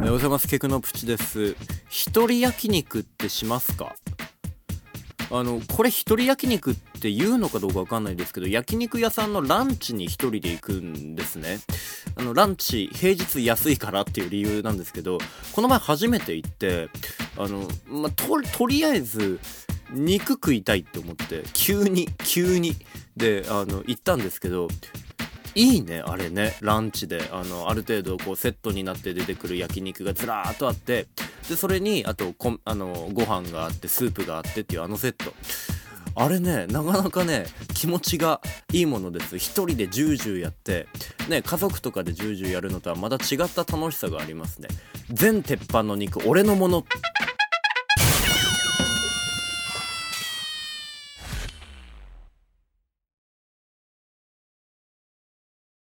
おはようございます。ケクのプチです。一人焼肉ってしますか？これ一人焼肉って言うのかどうかわかんないですけど、焼肉屋さんのランチに一人で行くんですね。ランチ平日安いからっていう理由なんですけど、この前初めて行ってとりあえず肉食いたいって思って急にで行ったんですけど、いいねあれね。ランチである程度こうセットになって出てくる焼肉がずらーっとあって、でそれにあとご飯があってスープがあってっていうセット、あれね、なかなかね気持ちがいいものです。一人でジュージューやってね、家族とかでジュージューやるのとはまた違った楽しさがありますね。全鉄板の肉俺のもの